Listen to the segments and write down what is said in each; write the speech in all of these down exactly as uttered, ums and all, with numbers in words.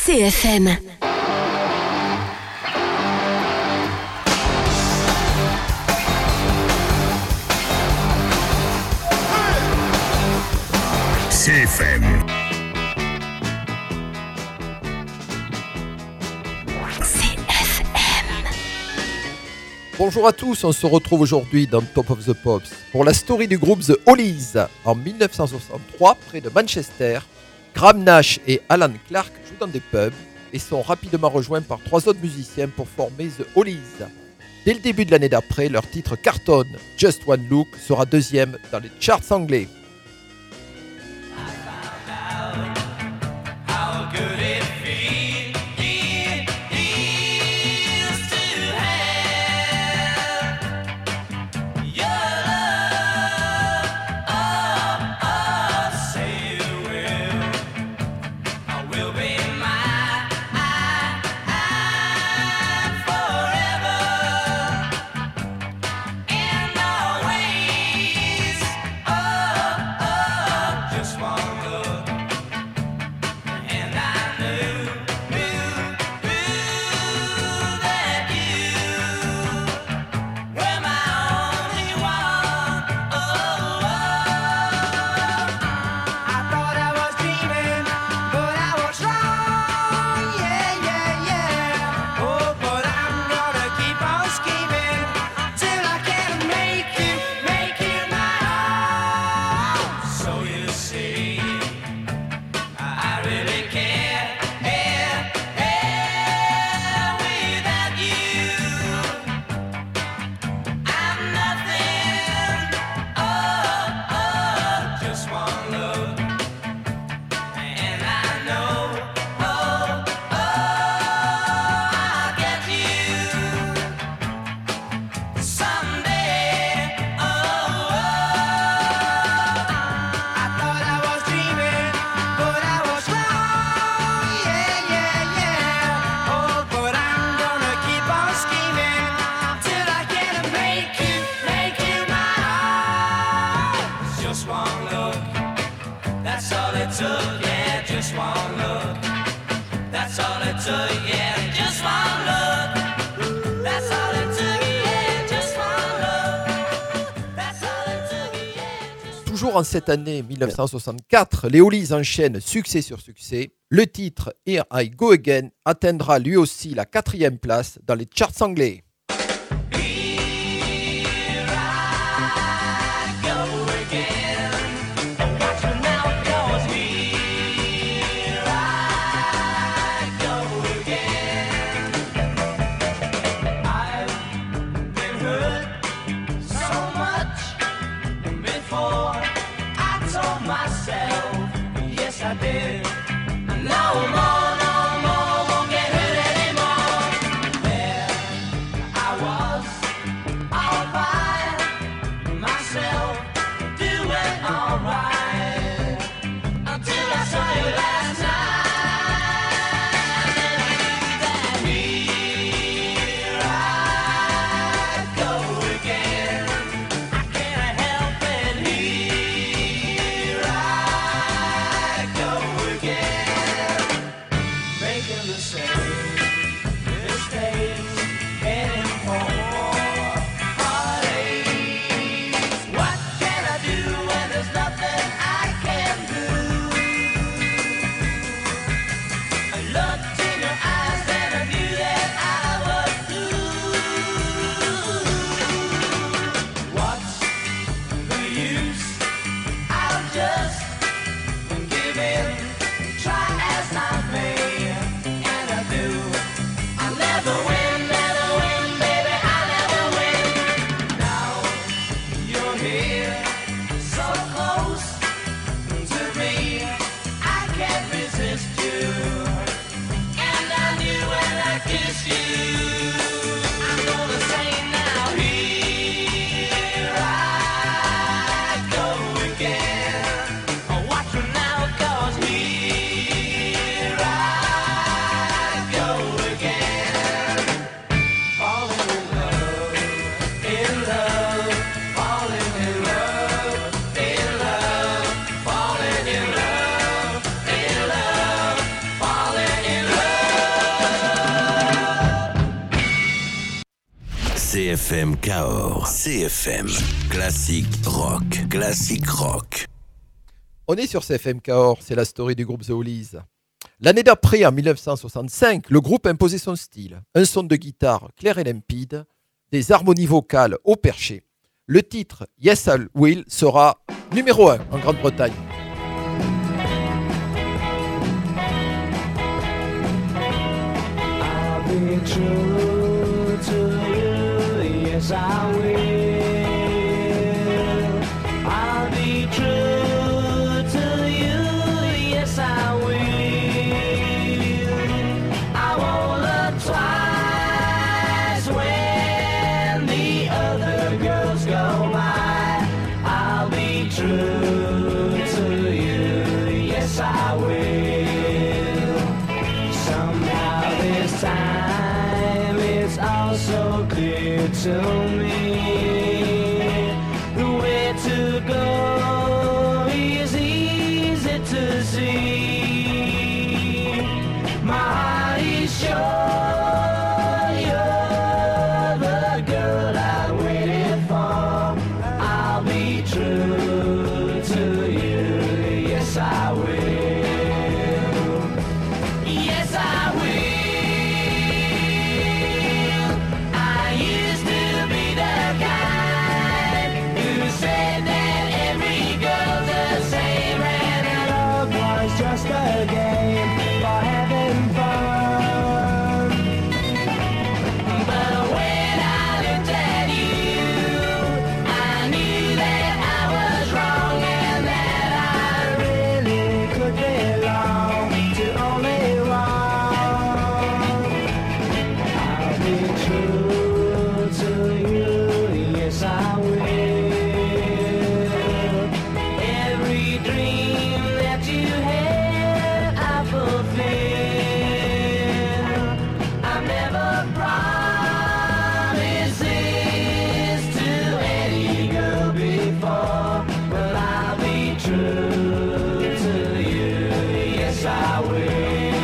C F M. C F M. C F M. Bonjour à tous, on se retrouve aujourd'hui dans Top of the Pops pour la story du groupe The Hollies. En dix-neuf cent soixante-trois, près de Manchester, Graham Nash et Alan Clark jouent dans des pubs et sont rapidement rejoints par trois autres musiciens pour former The Hollies. Dès le début de l'année d'après, leur titre cartonne, Just One Look, sera deuxième dans les charts anglais. Toujours en cette année dix-neuf cent soixante-quatre, les Hollies enchaînent succès sur succès. Le titre Here I Go Again atteindra lui aussi la quatrième place dans les charts anglais. F M Cahors. C F M, classique rock, classique rock. On est sur C F M Cahors, c'est la story du groupe The Hollies. L'année d'après, en dix-neuf cent soixante-cinq, le groupe imposait son style. Un son de guitare clair et limpide, des harmonies vocales au perché. Le titre Yes I Will sera numéro un en Grande-Bretagne. I'll be true to you, yes I will. I'll be true to you, yes I will. I won't look twice when the other girls go by. I'll be true to you, yes I will. Somehow this time it's all so clear to me. The way to go is easy to see. My heart is sure you're the girl I waited for. I'll be true to you, yes I will. Yes I will. I used to be the guy who said that every girl's the same, and that love was just a game for having fun. But when I looked at you, I knew that I was wrong and that I really could belong to only one. I'll be true to you, yes I will. Every dream that you had, I fulfill. I've never promised this to any girl before, but I'll be true to you, yes I will.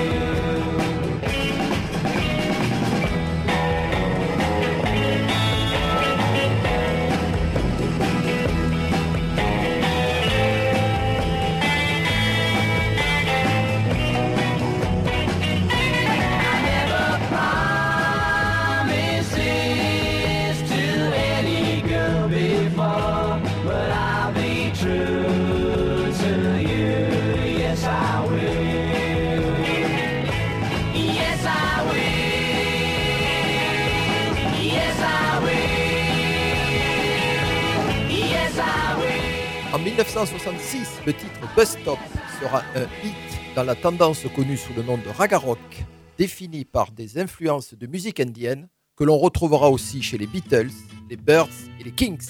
I never promised this to any girl before, but I'll be true to you, yes I will. Yes I will. Yes I will. Yes I will. En dix-neuf cent soixante-six, le titre Bus Stop sera un hit dans la tendance connue sous le nom de raga rock, définie par des influences de musique indienne que l'on retrouvera aussi chez les Beatles, les Birds et les Kings.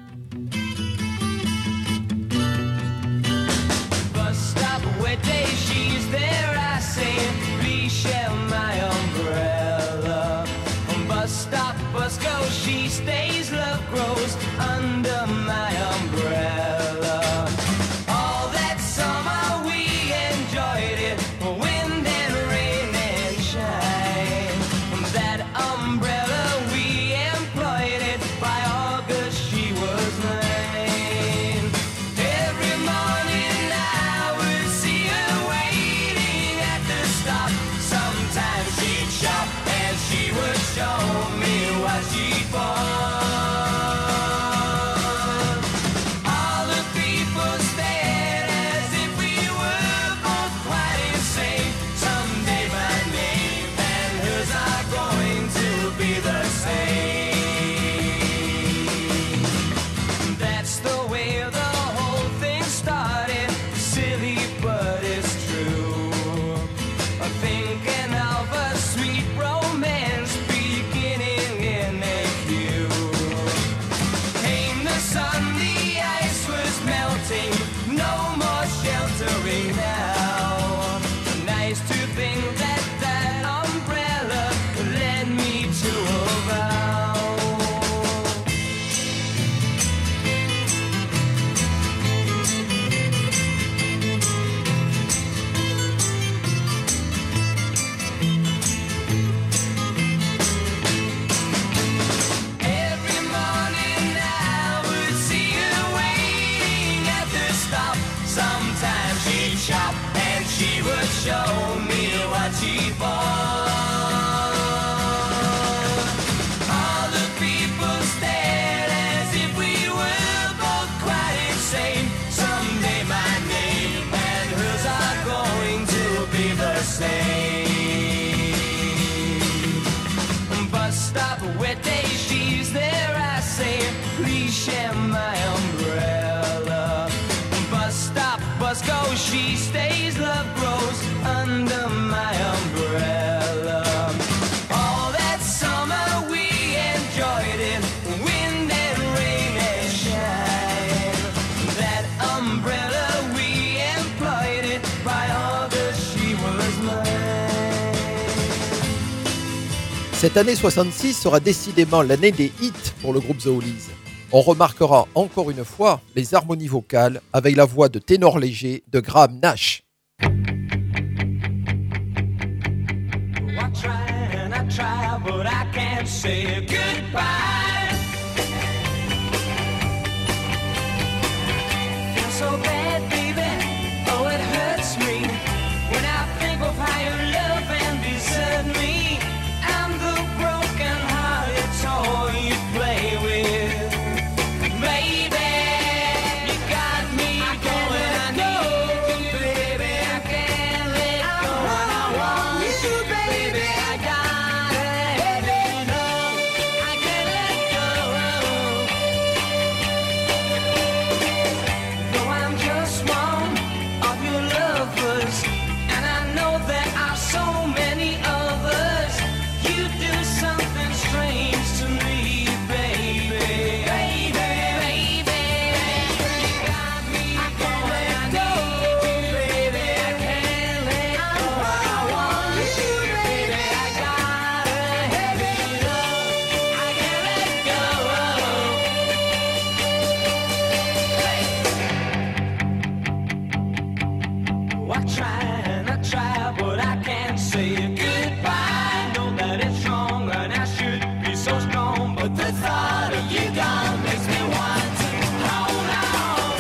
Bus stop where day she's there, I say, please share my umbrella. Bus stop, bus go, she stays, love grows under my umbrella. All that summer we enjoyed it, wind and rain and shine. That umbrella we employed it, by August she was mine. Every morning I would see her waiting at the stop. Sometimes she'd shop and she would show me what she bought. Sometimes she'd shop and she would show me what she bought. All the people stared as if we were both quite insane. Someday my name and hers are going to be the same. Bus stop, wet day, she's there, I say, please share my umbrella. Bus stop, bus goes, she stays, love grows under my umbrella. All that summer we enjoyed it, wind and rain and shine. That umbrella we employed it, by August she was mine. Cette année soixante-six sera décidément l'année des hits pour le groupe The Hollies. On remarquera encore une fois les harmonies vocales avec la voix de ténor léger de Graham Nash. I try and I try, but I can't say goodbye. Feel so bad, baby, oh it hurts me when I think of how you love and desert me. I'm the broken-hearted toy you play with. Baby, you got me going, I know, baby, I can't let go. And I want you, baby, I gotta have it, no, I can't let go. Though I'm just one of your lovers, and I know there are so many others, you do something strange to me, baby. Baby, baby, you got me going, I know, baby, I can't let go. I want you, baby, I gotta have it, no, I can't let go. I try and I try, but I can't say goodbye. Know that it's wrong and I should be so strong, but the thought of you gone makes me want to hold on.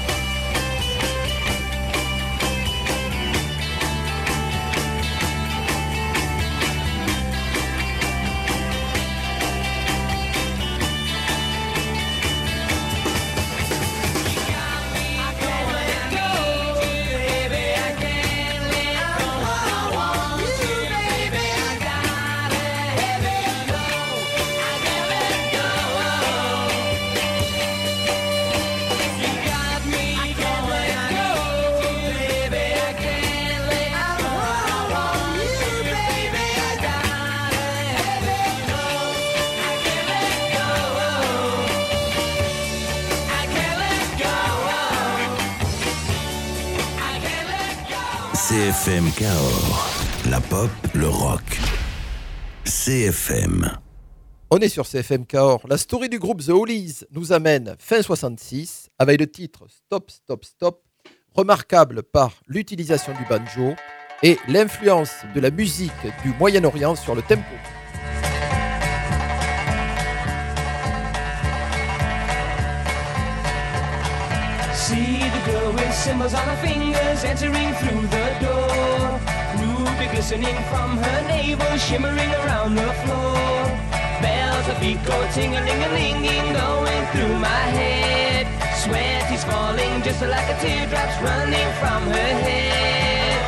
You got me going, I know, baby, I can't let go. I want you, baby, I gotta have it, no, I can't let go. You got me going, I know, baby, I can't let go. I want you, baby, I gotta have it, no, I can't let go. I can't let go. I can't let go. C F M Cahors. La pop, le rock. C F M. On est sur C F M Cahors. La story du groupe The Hollies nous amène fin soixante-six avec le titre Stop, Stop, Stop, remarquable par l'utilisation du banjo et l'influence de la musique du Moyen-Orient sur le tempo. See the girl with symbols on her fingers entering through the door. Ruby glistening from her navel, shimmering around the floor. Bells of beat go ting-a-ling-a-linging, going through my head. Sweat is falling just like a teardrops running from her head.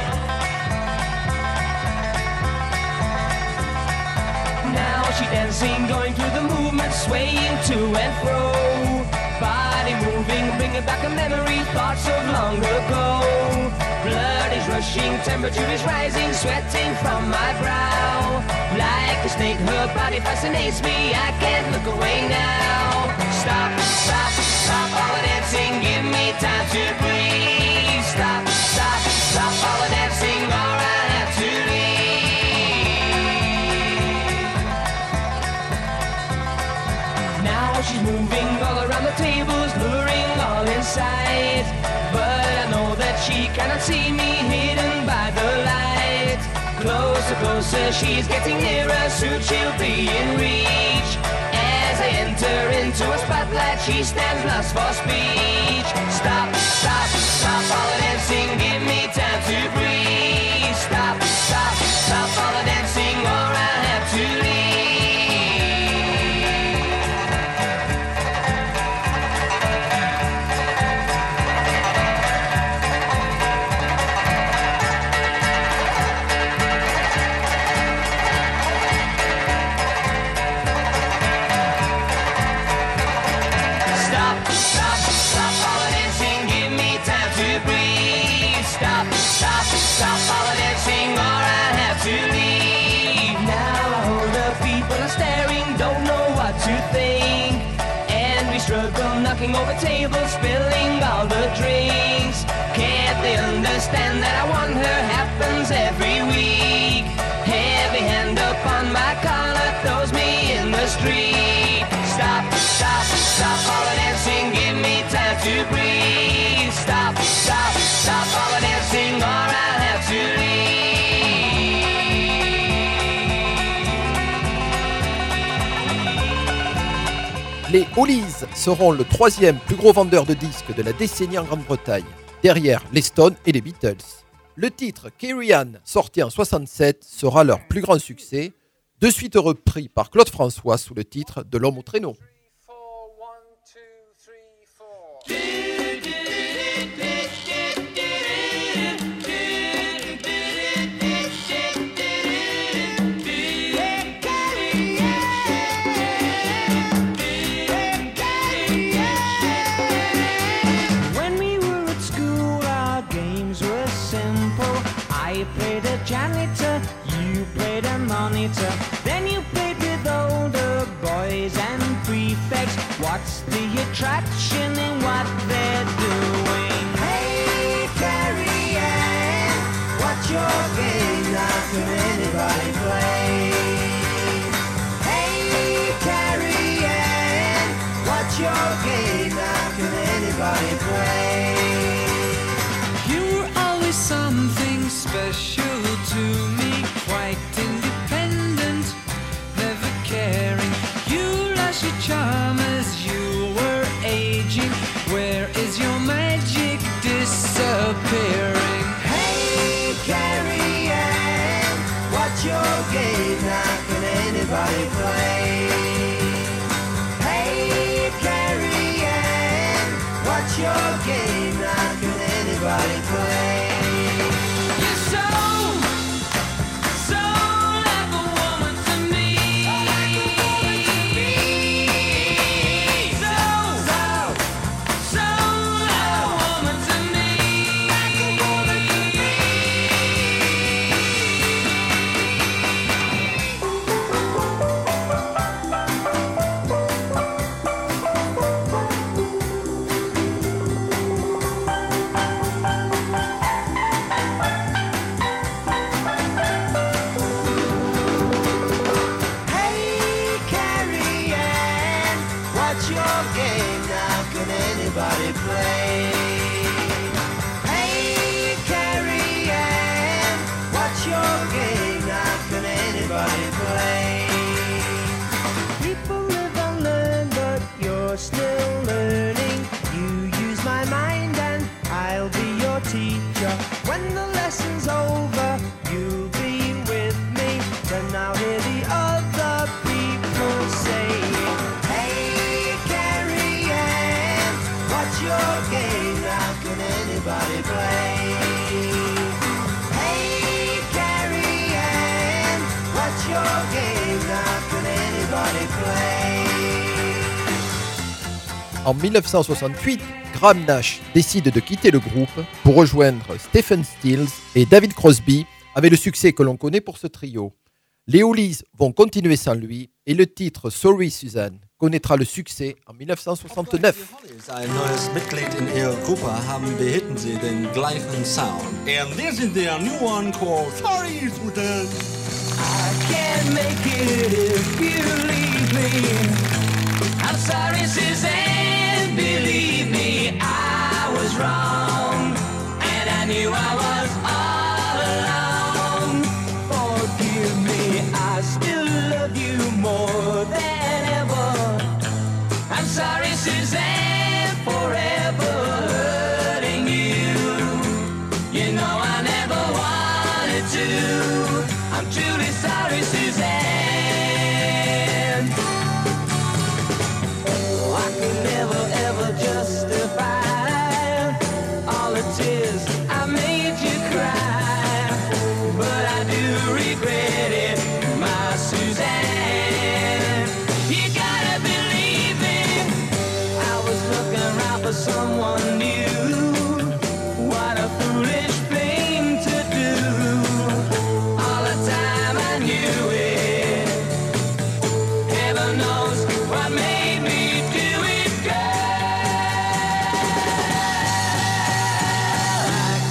Now she dancing, going through the movement, swaying to and fro. Body moving, bringing back a memory, thoughts of long ago. Blood is rushing, temperature is rising, sweating from my brow. Like a snake, her body fascinates me, I can't look away now. Stop, stop, stop all the dancing, give me time to breathe. Stop, stop, stop all the dancing, or I have to leave. Now she's moving all around the tables, luring all inside. But I know that she cannot see me, hidden by the light. Closer, closer, she's getting nearer, soon she'll be in reach. As I enter into a spotlight, she stands lost for speech. Stop, stop, stop all understand that I want her happens every week. Heavy hand upon my collar throws me in the street. Stop, stop, stop all the dancing, give me time to breathe. Stop, stop, stop all the dancing or I'll have to leave. Les Hollies seront le troisième plus gros vendeur de disques de la décennie en Grande-Bretagne, derrière les Stones et les Beatles. Le titre Carry On, sorti en soixante-sept, sera leur plus grand succès, de suite repris par Claude François sous le titre de L'Homme au traîneau. I played a janitor, you played a monitor. Then you played with older boys and prefects. What's the attraction in what they're doing? Hey, Carrie Ann, what's your game? Now can anybody play? Hey, Carrie Ann, what's your game? Now can anybody play? You're always something special to me, quite independent, never caring. You lost your charm as you were aging. Where is your magic disappearing? Hey, Carrie Ann, what's your game? Now can anybody play? Hey, Carrie Ann, what's your game? Now can anybody play? Still learning, you use my mind and I'll be your teacher. When the lesson's over, you'll be with me. Then I'll hear the other people saying, hey, Carrie Ann, what's your game? How can anybody play? Hey, Carrie Ann, what's your game? How can anybody play? En dix-neuf cent soixante-huit, Graham Nash décide de quitter le groupe pour rejoindre Stephen Stills et David Crosby avec le succès que l'on connaît pour ce trio. Les Hollies vont continuer sans lui et le titre Sorry Suzanne connaîtra le succès en dix-neuf cent soixante-neuf. Ein neues Mitglied in ihrer Gruppe haben, behitten sie den gleichen Sound. And this is their new one called Sorry Suzanne. I can't make it if you leave me. I'm sorry, Suzanne, believe me, I was wrong, and I knew I was all alone. Forgive me, I still love you more than ever. I'm sorry, Suzanne, forever hurting you. You know I never wanted to. I'm truly sorry, Suzanne. Someone new, what a foolish thing to do. All the time I knew it. Heaven knows what made me do it, girl. I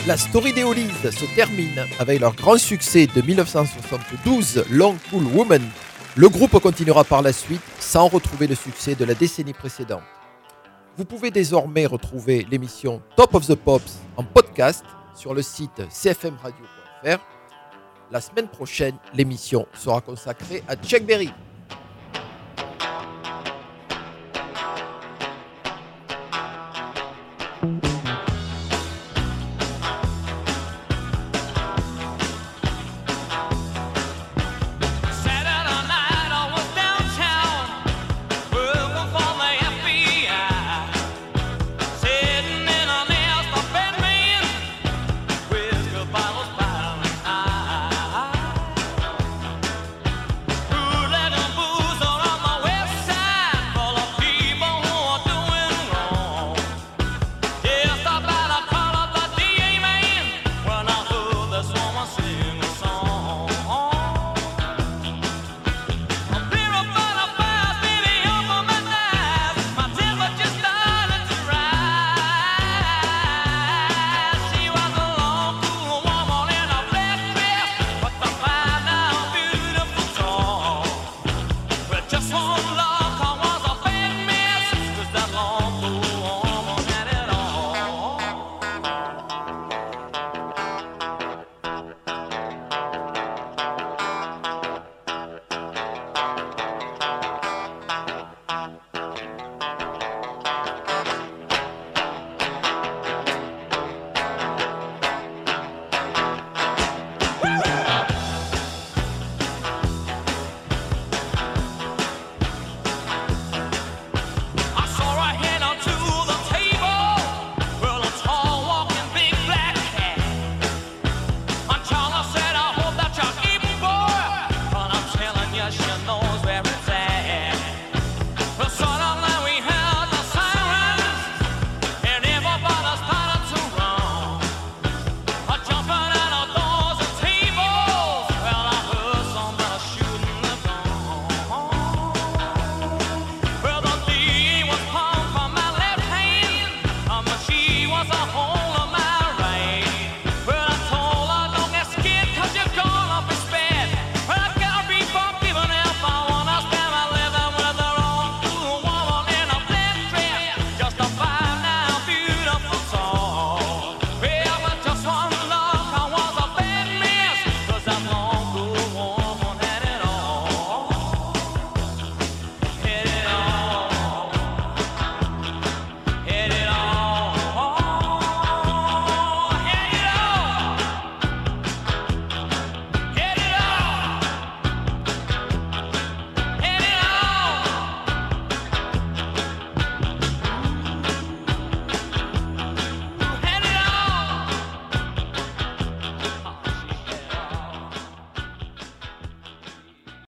La story des Hollies se termine avec leur grand succès de dix-neuf cent soixante-douze, Long Cool Woman. Le groupe continuera par la suite sans retrouver le succès de la décennie précédente. Vous pouvez désormais retrouver l'émission Top of the Pops en podcast sur le site c f m radio point f r. La semaine prochaine, l'émission sera consacrée à Chuck Berry.